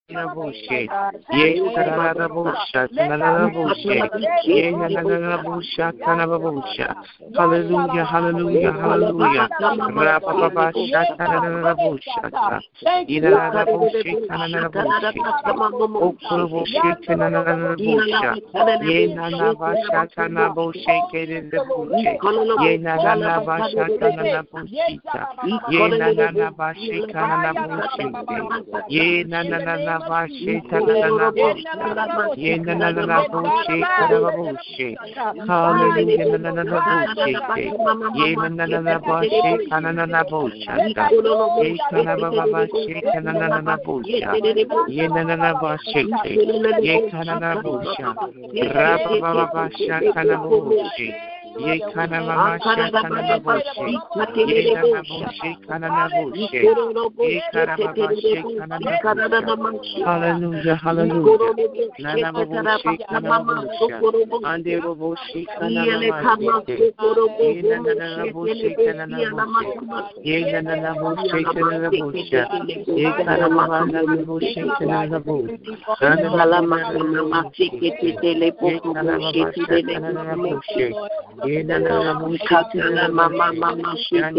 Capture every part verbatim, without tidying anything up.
Bushe, Ye Karada Busha, Tanana Bushe, Ye Nana Busha, Tanaba Busha. Hallelujah, hallelujah, hallelujah. Rapa Baba Shatana Busha, Ina Bushe, Tanana Bushe, Okura Bushe, Tanana Busha, Ye Nana Basha, Tana Bushe, Kede Bushe, Ye Nana Basha, Tanana Bushita, Ye Nana Bashe, Kanana Bushe, Ye Nana Bashe, Tanana Busha, Ye Nana Bushe, Kanana Bushe, hallelujah, Nana Bushe, Ye Nana Bashe, Kanana Busha, Ye Kanana Bashe, Kanana Busha, Ye Nana Bashe, Ye Kanana Busha, Rabba Baba Basha, Kanana Bushe, Ye Kanana Basha, Kanana Bushe, Ye Nana Bushe, Kanana Bushe, Ye Kanana Bashe, Kanana Bushe, hallelujah, hallelujah, Nana Bushe, Kanana Bushe, Ande Bushe, Kanana Bushe, Ye Nana Bushe, Kanana Bushe, Ye Nana Bushe, Kanana Bushe, Ye Kanana Bushe, Kanana Bushe, Nana Bushe, Ye Kanana Bushe, Kanana Bushe, Ye Nana Bushe, Kanana Mama Mama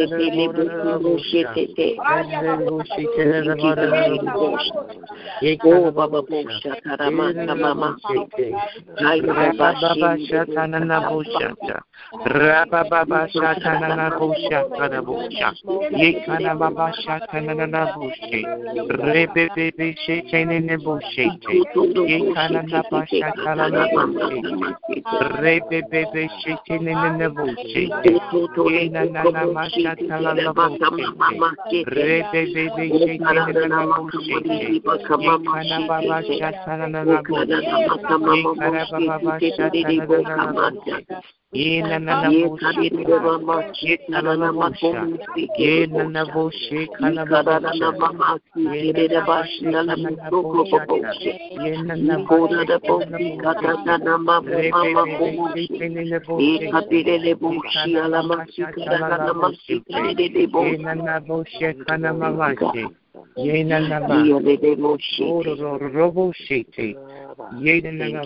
Ye Baba Busha, Taramaka Mama, Rabba Baba Shatana Busha, Rabba Baba Shatana Busha, Kadabusha, Ye Kana Baba Shatana Bushe, Rebe Baby Shaken in the Bushe, Ye Kana Baba Shatana Bushe, Rebe Baby Shaken in the Bushe, Ye Nana Masha Talana Bushe, Rebe Baby Shaken in the Bushe, Ye Kana Baba Shatana Bushe, Ye Kana Baba Shatana Bushe, Ye Nana Bushe, Ye Nana Bushe, Ye Nana Bushe, Kana Baba Ye Nana Bushe, Kana Bushe, Ye Nana Bushe, Kana Bushe, Ye Nana Robo Shete, Ye Nana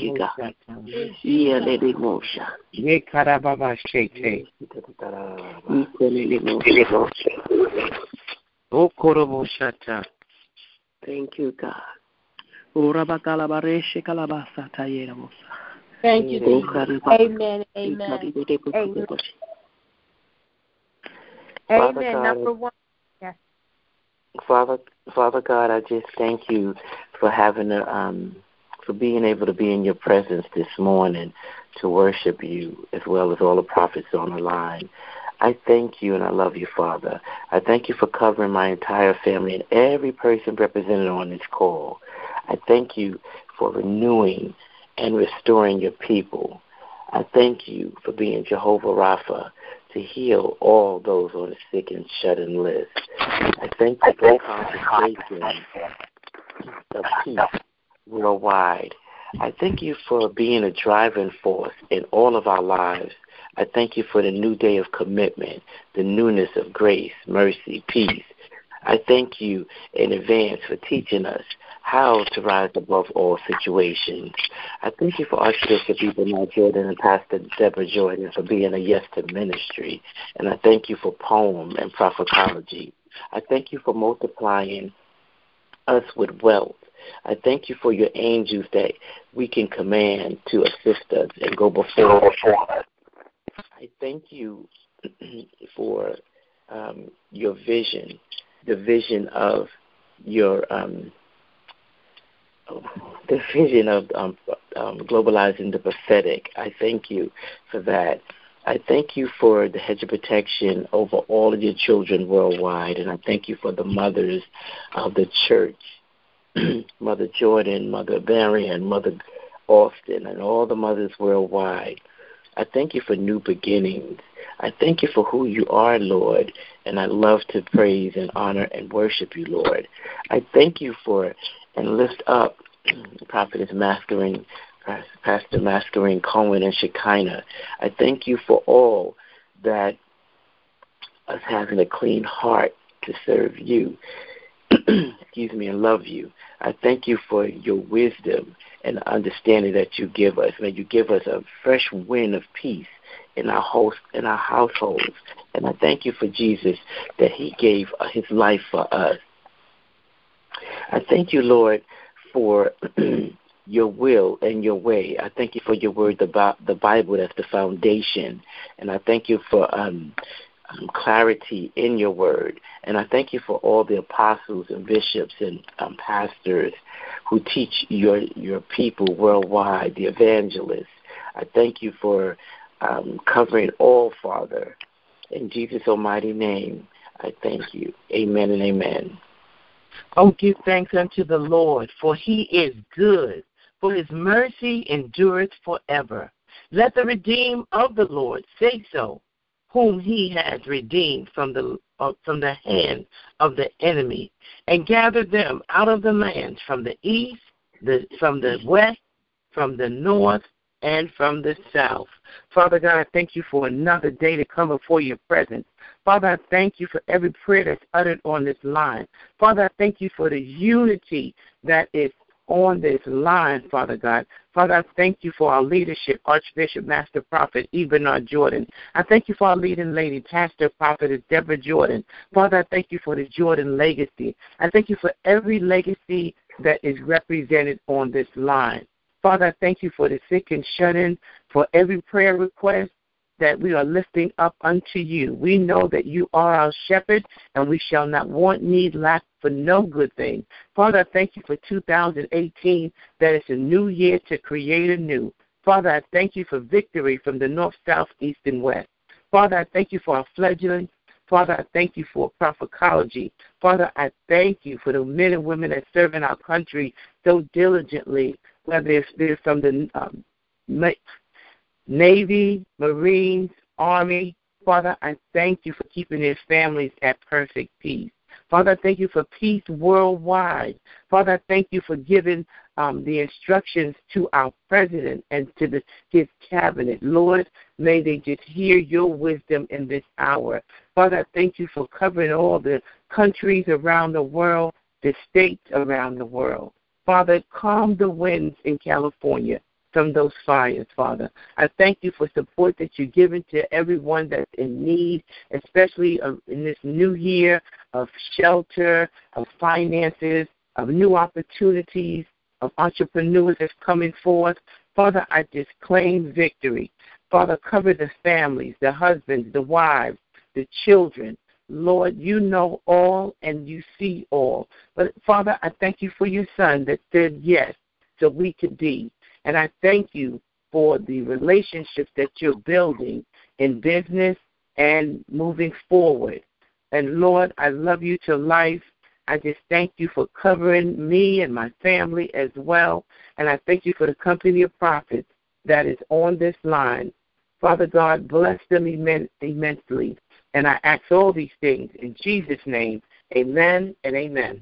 Bushe, Ye Karababa Shete, O Korobo Shata. Thank you, God. Thank you, Jesus. Amen. Amen. Amen. Amen. Number one. Yes. Father, Father God, I just thank you for having a, um, for being able to be in your presence this morning to worship you, as well as all the prophets on the line. I thank you and I love you, Father. I thank you for covering my entire family and every person represented on this call. I thank you for renewing and restoring your people. I thank you for being Jehovah Rapha to heal all those on the sick and shut-in list. I thank you for the concentration of peace worldwide. I thank you for being a driving force in all of our lives. I thank you for the new day of commitment, the newness of grace, mercy, peace. I thank you in advance for teaching us how to rise above all situations. I thank you for Archbishop Bernard Jordan and Pastor Deborah Jordan for being a yes to ministry. And I thank you for Poem and Prophetology. I thank you for multiplying us with wealth. I thank you for your angels that we can command to assist us and go before us. I thank you for um, your vision, the vision of your um, the vision of um, um, globalizing the prophetic. I thank you for that. I thank you for the hedge of protection over all of your children worldwide, and I thank you for the mothers of the church, Mother Jordan, Mother Varian, Mother Austin, and all the mothers worldwide. I thank you for new beginnings. I thank you for who you are, Lord, and I love to praise and honor and worship you, Lord. I thank you for and lift up Prophetess Masquerine, Pastor Masquerine Cohen and Shekinah. I thank you for all that us having a clean heart to serve you. excuse me, and love you. I thank you for your wisdom and understanding that you give us. May you give us a fresh wind of peace in our host, in our households. And I thank you for Jesus, that he gave his life for us. I thank you, Lord, for your will and your way. I thank you for your word, the, the Bible, that's the foundation. And I thank you for um, um, clarity in your word. And I thank you for all the apostles and bishops and um, pastors who teach your, your people worldwide, the evangelists. I thank you for um, covering all, Father. In Jesus' almighty name, I thank you. Amen and amen. Oh, give thanks unto the Lord, for he is good, for his mercy endureth forever. Let the redeemed of the Lord say so, whom he has redeemed from the uh, from the hand of the enemy, and gathered them out of the lands from the east, the, from the west, from the north, and from the south. Father God, I thank you for another day to come before your presence. Father, I thank you for every prayer that's uttered on this line. Father, I thank you for the unity that is on this line, Father God. Father, I thank you for our leadership, Archbishop, Master Prophet, Ebenard Jordan. I thank you for our leading lady, Pastor Prophetess Deborah Jordan. Father, I thank you for the Jordan legacy. I thank you for every legacy that is represented on this line. Father, I thank you for the sick and shut-in, for every prayer request that we are lifting up unto you. We know that you are our shepherd, and we shall not want, need, lack for no good thing. Father, I thank you for two thousand eighteen, that it's a new year to create anew. Father, I thank you for victory from the north, south, east, and west. Father, I thank you for our fledgling. Father, I thank you for prophet-ecology. Father, I thank you for the men and women that serve in our country so diligently, whether it's they're from the um, Navy, Marines, Army. Father, I thank you for keeping their families at perfect peace. Father, I thank you for peace worldwide. Father, I thank you for giving um, the instructions to our president and to the, his cabinet. Lord, may they just hear your wisdom in this hour. Father, I thank you for covering all the countries around the world, the states around the world. Father, calm the winds in California from those fires, Father. I thank you for support that you're giving to everyone that's in need, especially in this new year of shelter, of finances, of new opportunities, of entrepreneurs that's coming forth. Father, I just claim victory. Father, cover the families, the husbands, the wives, the children. Lord, you know all and you see all. But, Father, I thank you for your son that said yes so we could be. And I thank you for the relationships that you're building in business and moving forward. And, Lord, I love you to life. I just thank you for covering me and my family as well. And I thank you for the company of prophets that is on this line. Father God, bless them immen- immensely. And I ask all these things in Jesus' name. Amen and amen.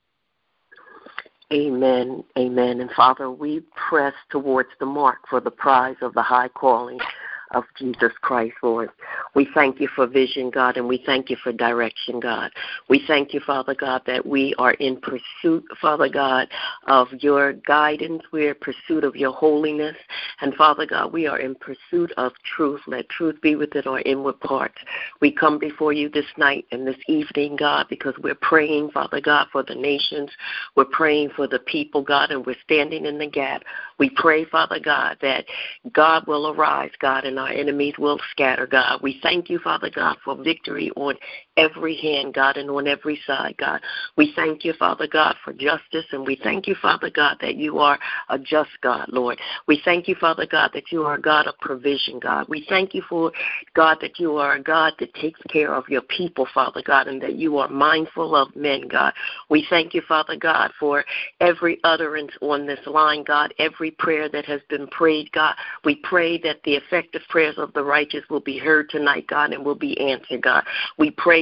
Amen, amen. And Father, we press towards the mark for the prize of the high calling of Jesus Christ, Lord. We thank you for vision, God, and we thank you for direction, God. We thank you, Father God, that we are in pursuit, Father God, of your guidance. We're in pursuit of your holiness. And, Father God, we are in pursuit of truth. Let truth be within our inward parts. We come before you this night and this evening, God, because we're praying, Father God, for the nations. We're praying for the people, God, and we're standing in the gap. We pray, Father God, that God will arise, God, and our enemies will scatter, God. We thank you, Father God, for victory on every hand, God, and on every side, God. We thank you, Father God, for justice, and we thank you, Father God, that you are a just God, Lord. We thank you, Father God, that you are a God of provision, God. We thank you for, God, that you are a God that takes care of your people, Father God, and that you are mindful of men, God. We thank you, Father God, for every utterance on this line, God, every prayer that has been prayed, God. We pray that the effective prayers of the righteous will be heard tonight, God, and will be answered, God. We pray,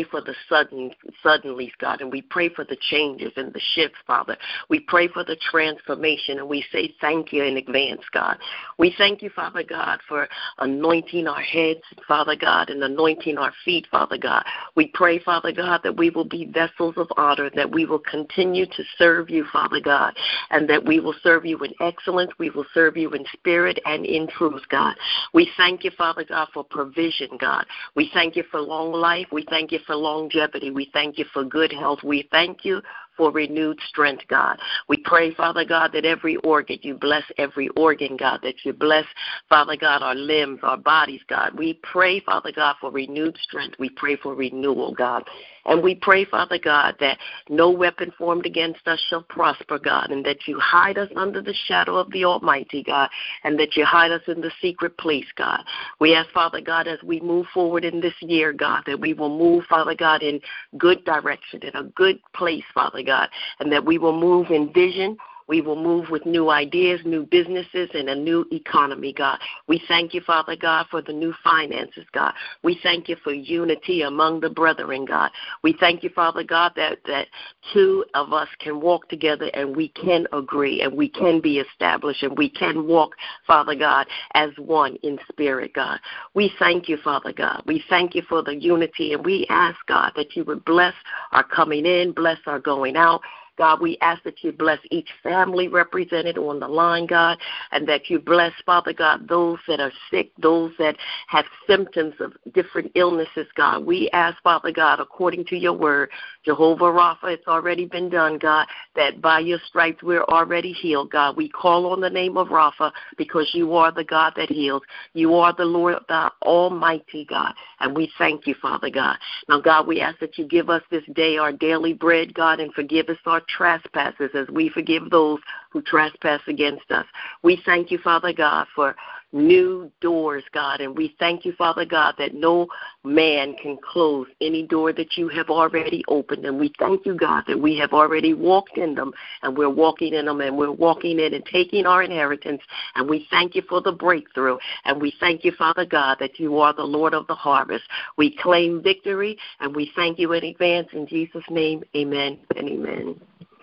for the sudden, suddenlies, God, and we pray for the changes and the shifts, Father. We pray for the transformation, and we say thank you in advance, God. We thank you, Father God, for anointing our heads, Father God, and anointing our feet, Father God. We pray, Father God, that we will be vessels of honor, that we will continue to serve you, Father God, and that we will serve you in excellence. We will serve you in spirit and in truth, God. We thank you, Father God, for provision, God. We thank you for long life. We thank you for longevity. We thank you for good health. We thank you for renewed strength, God. We pray, Father God, that every organ, you bless every organ, God, that you bless, Father God, our limbs, our bodies, God. We pray, Father God, for renewed strength. We pray for renewal, God. And we pray, Father God, that no weapon formed against us shall prosper, God, and that you hide us under the shadow of the Almighty, God, and that you hide us in the secret place, God. We ask, Father God, as we move forward in this year, God, that we will move, Father God, in good direction, in a good place, Father God, and that we will move in vision. We will move with new ideas, new businesses, and a new economy, God. We thank you, Father God, for the new finances, God. We thank you for unity among the brethren, God. We thank you, Father God, that, that two of us can walk together and we can agree and we can be established and we can walk, Father God, as one in spirit, God. We thank you, Father God. We thank you for the unity, and we ask, God, that you would bless our coming in, bless our going out. God, we ask that you bless each family represented on the line, God, and that you bless, Father God, those that are sick, those that have symptoms of different illnesses, God. We ask, Father God, according to your word, Jehovah Rapha, it's already been done, God, that by your stripes we're already healed, God. We call on the name of Rapha because you are the God that heals. You are the Lord, the Almighty God, and we thank you, Father God. Now, God, we ask that you give us this day our daily bread, God, and forgive us our trespasses as we forgive those who trespass against us. We thank you, Father God, for new doors, God, and we thank you, Father God, that no man can close any door that you have already opened, and we thank you, God, that we have already walked in them, and we're walking in them, and we're walking in and taking our inheritance, and we thank you for the breakthrough, and we thank you, Father God, that you are the Lord of the harvest. We claim victory, and we thank you in advance. In Jesus' name, amen and amen.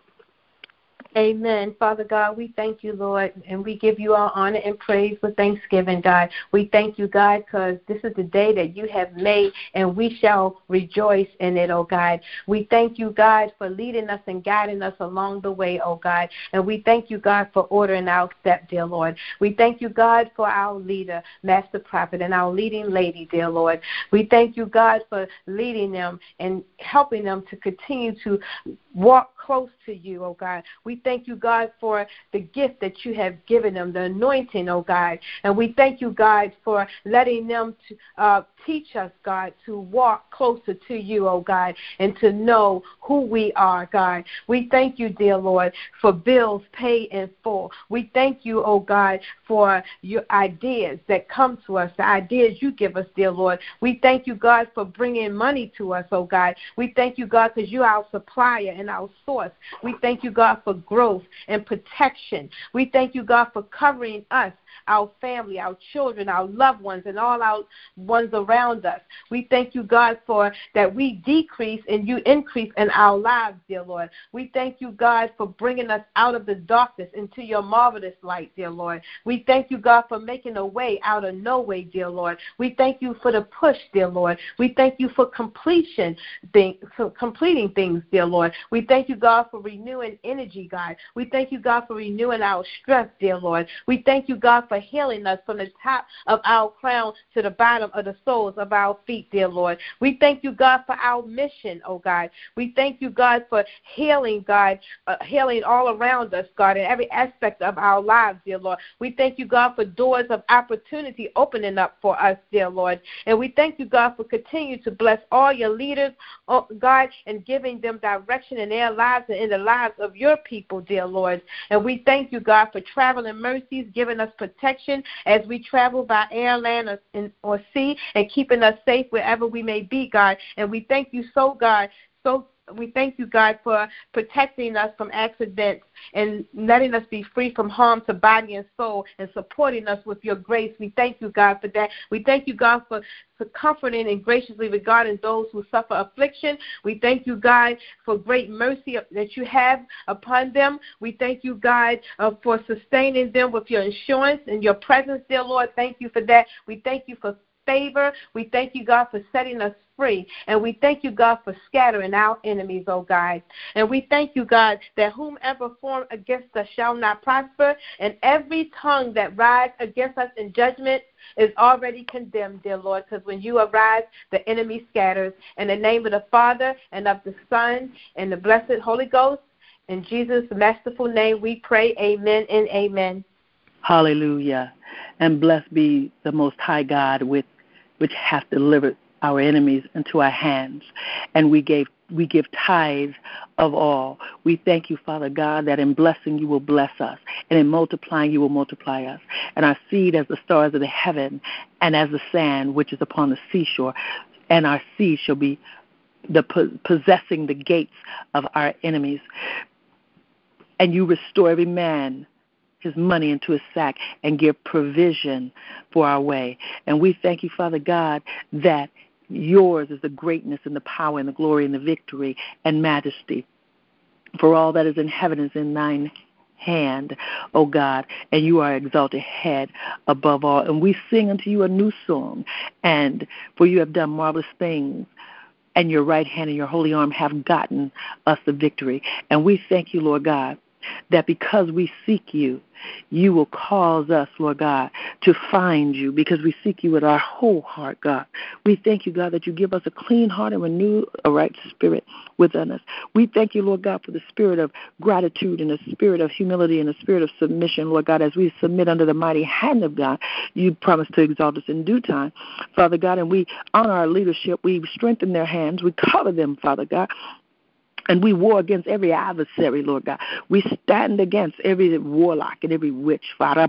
Amen. Father God, we thank you, Lord, and we give you all honor and praise for Thanksgiving, God. We thank you, God, because this is the day that you have made, and we shall rejoice in it, oh God. We thank you, God, for leading us and guiding us along the way, oh God. And we thank you, God, for ordering our step, dear Lord. We thank you, God, for our leader, Master Prophet, and our leading lady, dear Lord. We thank you, God, for leading them and helping them to continue to walk close to you, oh God. We thank you, God, for the gift that you have given them, the anointing, oh God. And we thank you, God, for letting them to, uh, teach us, God, to walk closer to you, oh God, and to know who we are, God. We thank you, dear Lord, for bills paid in full. We thank you, oh God, for your ideas that come to us, the ideas you give us, dear Lord. We thank you, God, for bringing money to us, oh God. We thank you, God, because you're our supplier and our source. We thank you, God, for growth and protection. We thank you, God, for covering us, our family, our children, our loved ones, and all our ones around us. We thank you, God, for that we decrease and you increase in our lives, dear Lord. We thank you, God, for bringing us out of the darkness into your marvelous light, dear Lord. We thank you, God, for making a way out of no way, dear Lord. We thank you for the push, dear Lord. We thank you for completion, thing, for completing things, dear Lord. We thank you, God, for renewing energy, God. We thank you, God, for renewing our strength, dear Lord. We thank you, God, for healing us from the top of our crown to the bottom of the soles of our feet, dear Lord. We thank you, God, for our mission, oh God. We thank you, God, for healing, God, uh, healing all around us, God, in every aspect of our lives, dear Lord. We thank you, God, for doors of opportunity opening up for us, dear Lord. And we thank you, God, for continuing to bless all your leaders, oh God, and giving them direction in their lives and in the lives of your people, dear Lord. And we thank you, God, for traveling mercies, giving us protection as we travel by air, land, or, or sea, and keeping us safe wherever we may be, God. And we thank you so, God, so We thank you, God, for protecting us from accidents and letting us be free from harm to body and soul and supporting us with your grace. We thank you, God, for that. We thank you, God, for, for comforting and graciously regarding those who suffer affliction. We thank you, God, for great mercy that you have upon them. We thank you, God, uh, for sustaining them with your insurance and your presence, dear Lord. Thank you for that. We thank you for favor. We thank you, God, for setting us free. And we thank you, God, for scattering our enemies, oh God. And we thank you, God, that whomever formed against us shall not prosper, and every tongue that rises against us in judgment is already condemned, dear Lord, because when you arise, the enemy scatters. In the name of the Father, and of the Son, and the blessed Holy Ghost, in Jesus' masterful name we pray, amen and amen. Hallelujah. And blessed be the Most High God, with which hath delivered our enemies into our hands. And we gave we give tithes of all. We thank you, Father God, that in blessing you will bless us, and in multiplying you will multiply us. And our seed as the stars of the heaven, and as the sand which is upon the seashore. And our seed shall be the possessing the gates of our enemies. And you restore every man his money into his sack and give provision for our way. And we thank you, Father God, that yours is the greatness and the power and the glory and the victory and majesty. For all that is in heaven is in thine hand, O God, and you are exalted head above all. And we sing unto you a new song, and for you have done marvelous things, and your right hand and your holy arm have gotten us the victory. And we thank you, Lord God, that because we seek you, you will cause us, Lord God, to find you, because we seek you with our whole heart, God. We thank you, God, that you give us a clean heart and renew a right spirit within us. We thank you, Lord God, for the spirit of gratitude and the spirit of humility and the spirit of submission, Lord God, as we submit under the mighty hand of God. You promise to exalt us in due time, Father God, and we honor our leadership. We strengthen their hands. We cover them, Father God. And we war against every adversary, Lord God. We stand against every warlock and every witch.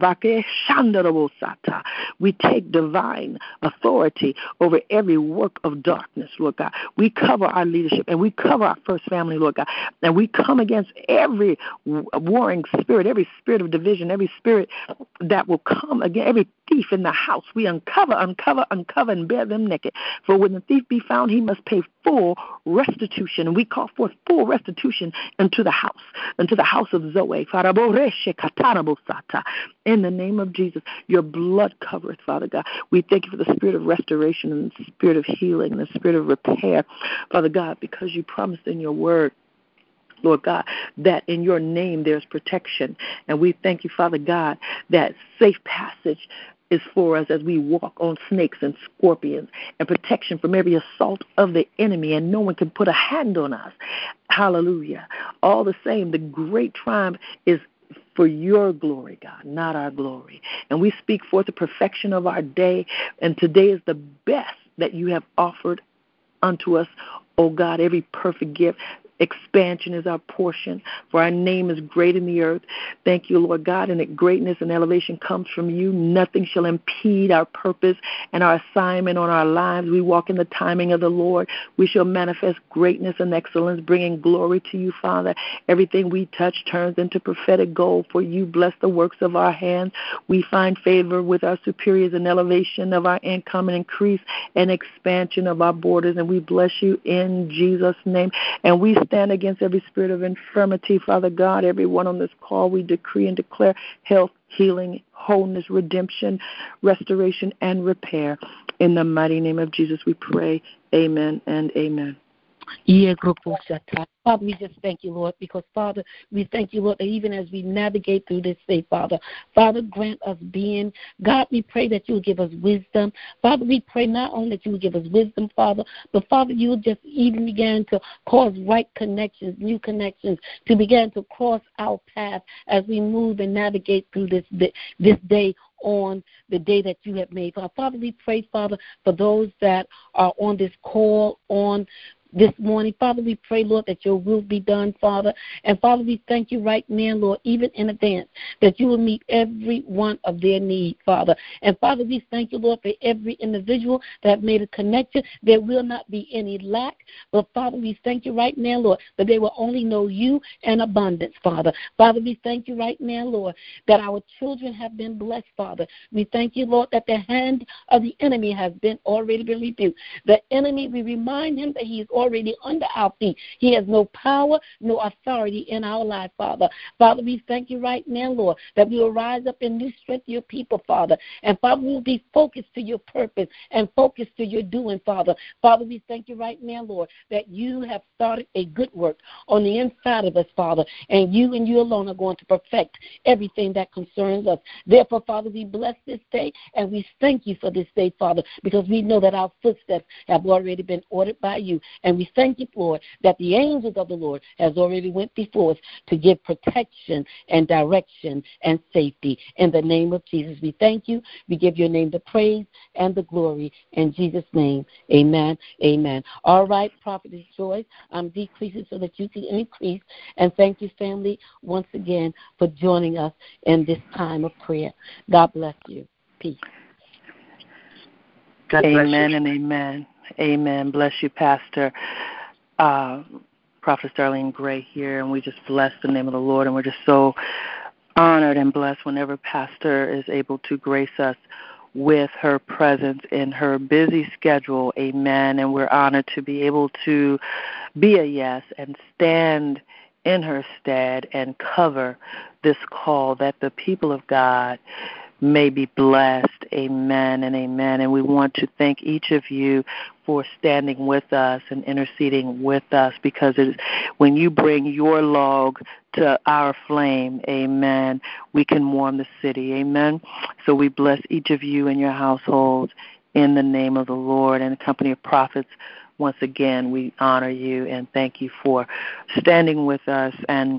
We take divine authority over every work of darkness, Lord God. We cover our leadership, and we cover our first family, Lord God. And we come against every warring spirit, every spirit of division, every spirit that will come against every thief in the house. We uncover, uncover, uncover, and bear them naked. For when the thief be found, he must pay full restitution. And we call forth full restitution into the house, into the house of Zoe. In the name of Jesus, your blood covereth, Father God. We thank you for the spirit of restoration and the spirit of healing and the spirit of repair, Father God, because you promised in your word, Lord God, that in your name there's protection. And we thank you, Father God, that safe passage is for us as we walk on snakes and scorpions, and protection from every assault of the enemy, and no one can put a hand on us. Hallelujah. All the same, the great triumph is for your glory, God, not our glory. And we speak forth the perfection of our day, and today is the best that you have offered unto us, oh God, every perfect gift. Expansion is our portion, for our name is great in the earth. Thank you, Lord God, and that greatness and elevation comes from you. Nothing shall impede our purpose and our assignment on our lives. We walk in the timing of the Lord. We shall manifest greatness and excellence, bringing glory to you, Father. Everything we touch turns into prophetic gold, for you bless the works of our hands. We find favor with our superiors and elevation of our income and increase and expansion of our borders, and we bless you in Jesus' name. And we stand against every spirit of infirmity, Father God. Everyone on this call, we decree and declare health, healing, wholeness, redemption, restoration, and repair. In the mighty name of Jesus, we pray. Amen and amen. Yeah, Father, we just thank you, Lord, because, Father, we thank you, Lord, that even as we navigate through this day, Father, Father, grant us being. God, we pray that you will give us wisdom. Father, we pray not only that you will give us wisdom, Father, but, Father, you will just even begin to cause right connections, new connections, to begin to cross our path as we move and navigate through this, this day on the day that you have made. Father, we pray, Father, for those that are on this call, on this morning. Father, we pray, Lord, that your will be done, Father. And Father, we thank you right now, Lord, even in advance, that you will meet every one of their needs, Father. And Father, we thank you, Lord, for every individual that made a connection. There will not be any lack. But Father, we thank you right now, Lord, that they will only know you and abundance, Father. Father, we thank you right now, Lord, that our children have been blessed, Father. We thank you, Lord, that the hand of the enemy has been already been rebuked. The enemy, we remind him that he is already under our feet. He has no power, no authority in our life, Father. Father, we thank you right now, Lord, that we will rise up in new strength to your people, Father. And Father, we will be focused to your purpose and focused to your doing, Father. Father, we thank you right now, Lord, that you have started a good work on the inside of us, Father, and you and you alone are going to perfect everything that concerns us. Therefore, Father, we bless this day, and we thank you for this day, Father, because we know that our footsteps have already been ordered by you. And we thank you, Lord, that the angels of the Lord has already went before us to give protection and direction and safety. In the name of Jesus, we thank you. We give your name the praise and the glory. In Jesus' name, amen, amen. All right, Prophetess Joyce, I'm decreasing so that you can increase. And thank you, family, once again for joining us in this time of prayer. God bless you. Peace. God amen bless and amen. Amen. Bless you, Pastor. Uh, Prophet Darlene Gray here, and we just bless the name of the Lord, and we're just so honored and blessed whenever Pastor is able to grace us with her presence in her busy schedule. Amen. And we're honored to be able to be a yes and stand in her stead and cover this call that the people of God may be blessed. Amen and amen. And we want to thank each of you for standing with us and interceding with us, because it is, when you bring your log to our flame, amen, we can warm the city. Amen. So we bless each of you and your households in the name of the Lord. And the company of prophets, once again, we honor you and thank you for standing with us and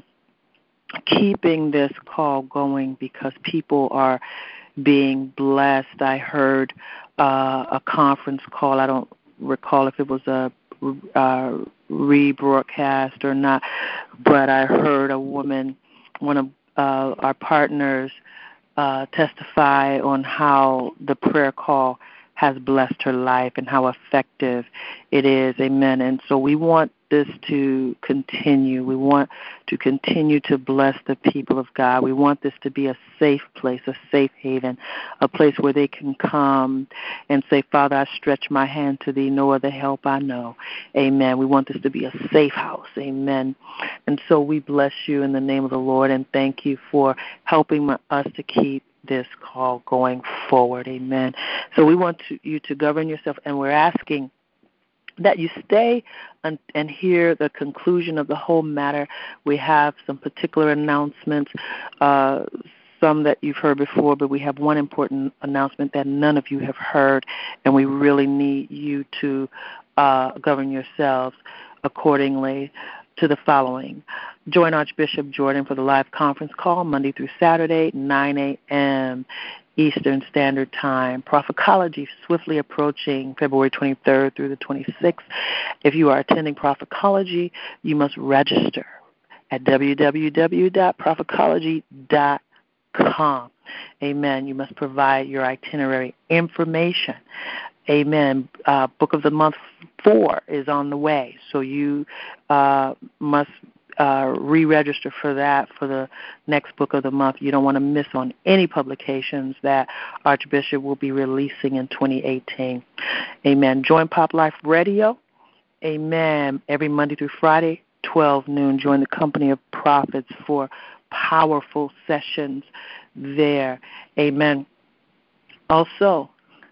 keeping this call going, because people are being blessed. I heard uh, a conference call. I don't recall if it was a uh, rebroadcast or not, but I heard a woman, one of uh, our partners, uh, testify on how the prayer call has blessed her life and how effective it is. Amen. And so we want this to continue. We want to continue to bless the people of God. We want this to be a safe place, a safe haven, a place where they can come and say, Father, I stretch my hand to thee, no other help I know. Amen. We want this to be a safe house. Amen. And so we bless you in the name of the Lord and thank you for helping us to keep this call going forward. Amen. So we want to, you to govern yourself, and we're asking that you stay and, and hear the conclusion of the whole matter. We have some particular announcements, uh, some that you've heard before, but we have one important announcement that none of you have heard, and we really need you to uh, govern yourselves accordingly to the following. Join Archbishop Jordan for the live conference call Monday through Saturday, nine a.m. Eastern Standard Time. Prophecology swiftly approaching February twenty-third through the twenty-sixth. If you are attending Prophecology, you must register at w w w dot prophecology dot com. Amen. You must provide your itinerary information. Amen. Uh, Book of the Month four is on the way, so you uh, must uh, re-register for that for the next Book of the Month. You don't want to miss on any publications that Archbishop will be releasing in twenty eighteen. Amen. Join Pop Life Radio. Amen. Every Monday through Friday, twelve noon. Join the company of prophets for powerful sessions there. Amen. Also,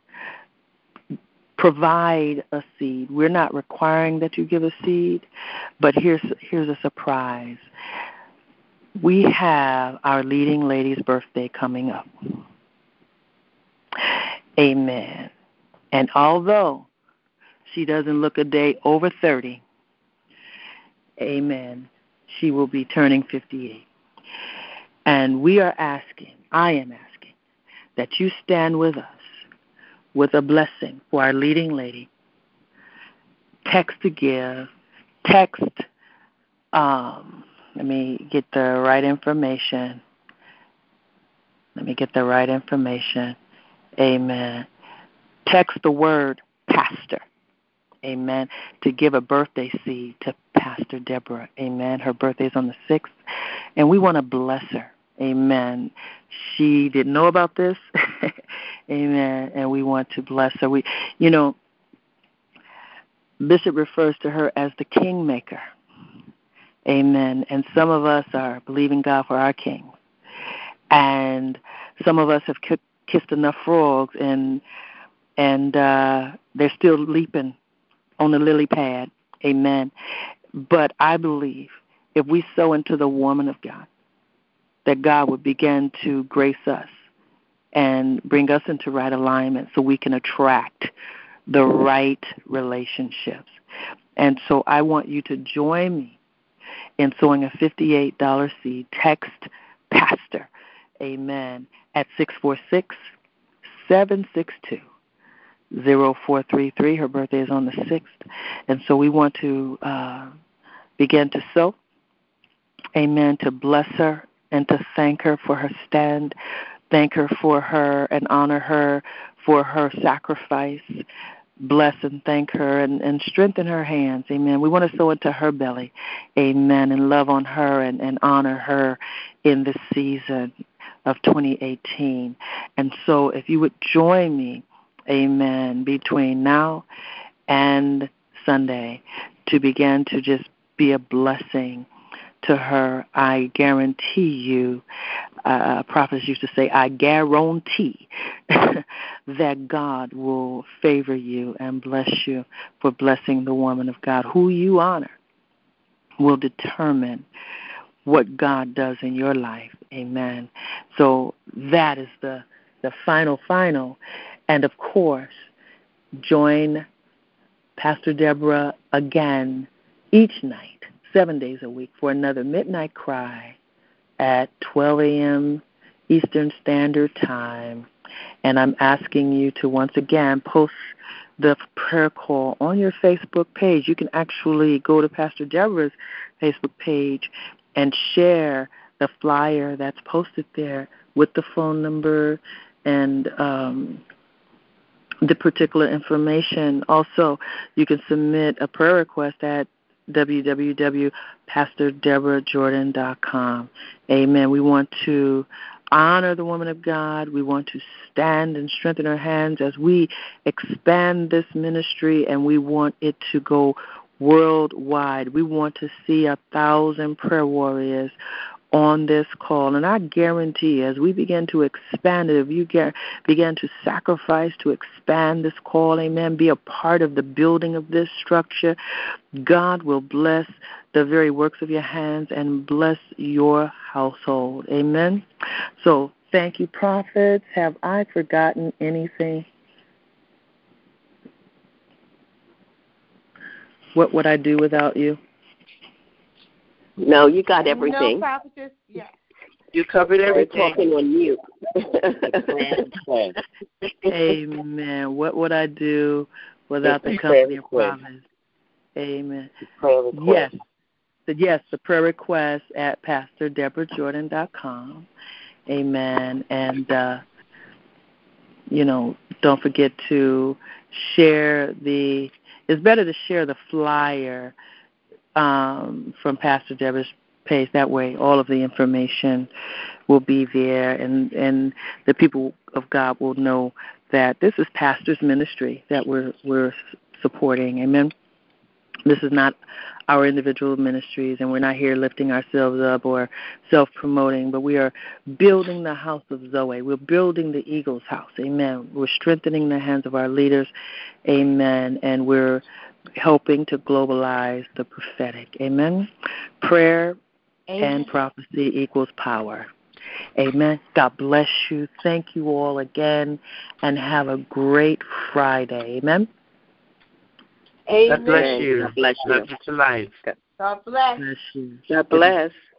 provide a seed. We're not requiring that you give a seed, but here's here's a surprise. We have our leading lady's birthday coming up. Amen. And although she doesn't look a day over thirty, amen, she will be turning fifty-eight. And we are asking, I am asking, that you stand with us with a blessing for our leading lady text to give, text, um, let me get the right information. Let me get the right information. Amen. Text the word pastor. Amen. To give a birthday seed to Pastor Deborah. Amen. Her birthday is on the sixth, and we want to bless her. Amen. She didn't know about this. Amen. And we want to bless her. We, you know, Bishop refers to her as the kingmaker. Amen. And some of us are believing God for our king. And some of us have kissed enough frogs, and and uh, they're still leaping on the lily pad. Amen. But I believe if we sow into the woman of God, that God would begin to grace us and bring us into right alignment so we can attract the right relationships. And so I want you to join me in sowing a fifty-eight dollars seed. Text pastor, amen, at six four six, seven six two, zero four three three. Her birthday is on the sixth. And so we want to uh, begin to sow, amen, to bless her and to thank her for her stand, thank her for her and honor her for her sacrifice. Bless and thank her and, and strengthen her hands. Amen. We want to sow into her belly. Amen. And love on her and, and honor her in this season of twenty eighteen. And so if you would join me, amen, between now and Sunday to begin to just be a blessing to her, I guarantee you, uh, prophets used to say, I guarantee that God will favor you and bless you for blessing the woman of God. Who you honor will determine what God does in your life. Amen. So that is the, the final, final. And, of course, join Pastor Deborah again each night, seven days a week, for another Midnight Cry at twelve a.m. Eastern Standard Time. And I'm asking you to once again post the prayer call on your Facebook page. You can actually go to Pastor Deborah's Facebook page and share the flyer that's posted there with the phone number and um, the particular information. Also, you can submit a prayer request at w w w dot pastor deborah jordan dot com. Amen. We want to honor the woman of God. We want to stand and strengthen her hands as we expand this ministry, and we want it to go worldwide. We want to see a thousand prayer warriors on this call. And I guarantee as we begin to expand it, if you get, begin to sacrifice to expand this call, amen, be a part of the building of this structure, God will bless the very works of your hands and bless your household. Amen. So thank you, prophets. Have I forgotten anything? What would I do without you? No, you got everything. No, prophetess, yes. You covered everything. We're talking on mute. Amen. What would I do without the company of prophets? Amen. Yes. Yes, the prayer request at pastor deborah jordan dot com. Amen. And, uh, you know, don't forget to share the, it's better to share the flyer um, from Pastor Deborah's page. That way all of the information will be there, and, and the people of God will know that this is Pastor's ministry that we're, we're supporting. Amen. This is not our individual ministries, and we're not here lifting ourselves up or self-promoting, but we are building the house of Zoe. We're building the Eagle's house. Amen. We're strengthening the hands of our leaders. Amen. And we're helping to globalize the prophetic. Amen. Prayer Amen. And prophecy equals power. Amen. God bless you. Thank you all again, and have a great Friday. Amen. Amen. God bless you. God bless you. Love you to life. God bless. Bless you. God bless.